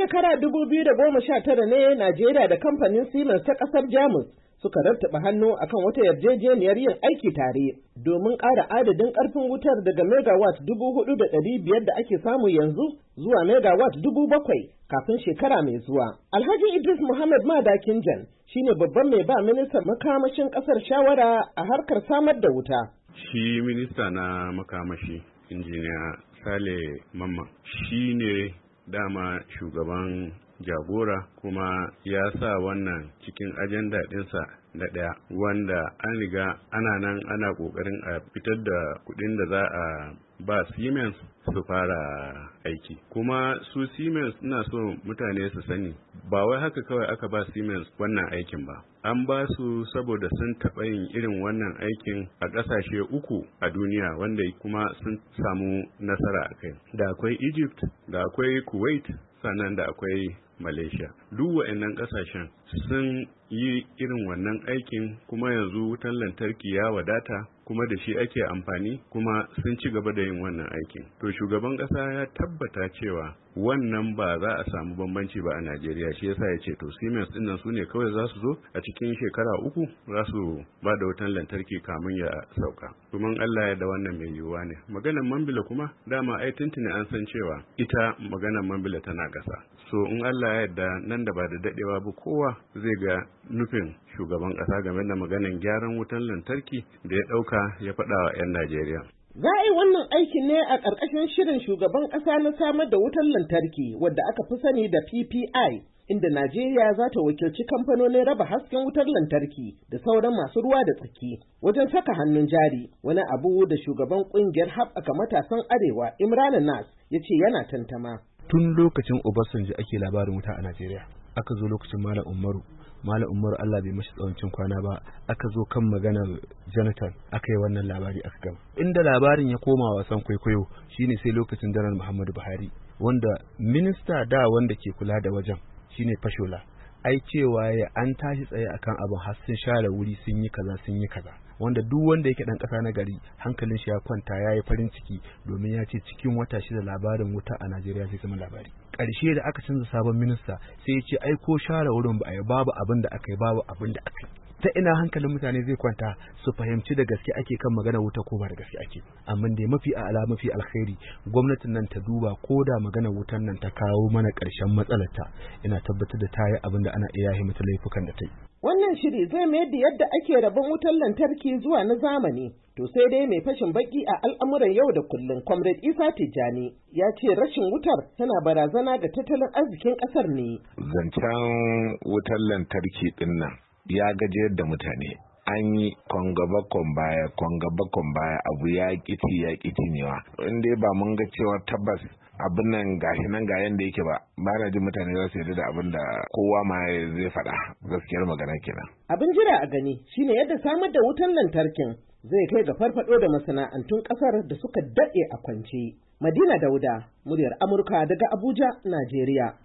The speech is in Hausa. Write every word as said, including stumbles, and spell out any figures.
shekara dubu biyu da goma sha tara ne Najeriya da kamfanin Siemens ta ƙasar Jamus suka rattaba hannu akan wata yarjejeniyar yin aiki tare domin ƙara adadin ƙarfin wutar daga megawatt dubu hudu da ɗari biyar da ake samu yanzu zuwa megawatt dubu bakwai kafin shekara mai zuwa. Alhaji Idris Muhammad Madakin Jan shine babban mai ba ministan makamashin ƙasar shawara a harkar samar da wuta. Shi minista na makamashi injiniya Sale Mamman shi ne dama shugaban jagora kuma ya sa wannan cikin ajanda ɗinsa na ɗaya wanda an riga ana nan ana ƙoƙarin a fitar da kuɗin da za a ba Siemens su fara aiki. Kuma su Siemens ina so mutane su sani ba wai haka kawai aka ba Siemens wannan aikin ba. An ba su saboda sun taɓa yin irin wannan aikin a ƙasashe uku a duniya wanda kuma sun samu nasara a kai. Da akwai Egypt, da akwai Kuwait, sannan da akwai Malaysia. Duk waɗannan ƙasashen sun yi irin wannan aikin kuma yanzu wutan lantarki ya wadata kuma da shi ake amfani kuma sun ci gaba da yin wannan aikin. To shugaban ƙasa ya tabbata cewa wannan ba za a samu bambanci ba a Najeriya, shi yasa ya ce to Siemens ɗin nan su ne kawai za su zo a cikin shekara uku za su ba da wutan lantarki kamun ya sauka. Kuma Allah ya da wannan mai yiwuwa ne. Maganar Mambila kuma dama ai tuntuni an san cewa ita maganar Mambila tana ƙasa. So in Allah ya yarda nan da ba da dadewa ba kowa zai ga nufin shugaban ƙasa game da maganar gyaran wutan lantarki da ya ɗauka ya faɗa wa 'yan Najeriya. Za a yi wannan aikin ne a ƙarƙashin shirin shugaban ƙasa na samar da wutar lantarki wadda aka fi sani da P P I, inda Najeriya za ta wakilci kamfanonin raba hasken wutar lantarki da sauran masu ruwa da tsaki wajen saka hannun jari, wani abu da shugaban ƙungiyar haɓaka matasan Arewa Imran Nas ya ce yana tantama. Tun lokacin Obasanjo ake labarin wuta a Najeriya, aka zo lokacin Malam Umaru. Malam Umaru Allah bai mashi tsawancin kwana ba, aka zo kan maganar Jonathan aka yi wannan labari aka gama. Inda labarin ya koma wasan kwaikwayo shine sai lokacin Janar Muhammadu Buhari, wanda minista da wanda ke kula da wajen shine Fashola. Ai cewa ya an tashi tsaye akan abin har sun share wuri sun yi kaza sun yi kaza. Wanda duk wanda yake dan kasa na gari hankalin shi ya kwanta ya yi farin ciki domin ya ce cikin wata shida labarin wuta a Najeriya sai zama labari. Ƙarshe da aka canza sabon minista sai ya ce ai ko share wurin ba a yi babu abin da aka yi babu abin da aka yi. Ta ina hankalin mutane zai kwanta su fahimci da gaske ake kan magana wuta ko ba da gaske ake. Amma dai mafi a'ala mafi alkhairi gwamnatin nan ta duba ko da magana wutan nan ta kawo mana ƙarshen matsalarta, ina tabbatar da ta yi abin da ana iya yi mata laifukan da ta yi. Wannan shiri zai mayar da yadda ake rabon wutar lantarki zuwa na zamani. To sai dai mai fashin baki a al'amuran yau da kullum, Comrade Isa Tijjani, ya ce rashin wutar tana barazana ga tattalin arzikin ƙasar ne. Zancen wutar lantarki ɗin nan ya gajiyar da mutane. An yi kwangabakon baya, kwangabakon baya abu ya kiti ya kiti newa. In dai ba mun ga cewa tabbas abin nan gashi nan ga yanda yake ba, ba na jin mutane za su yarda da abin da kowa ma zai faɗa, gaskiyar magana kenan. Abin jira a gani shine yadda samar da wutar lantarkin zai kai ga farfado da masana'antun ƙasar da suka daɗe a kwance. Madina Dauda, muryar Amurka daga Abuja, Najeriya.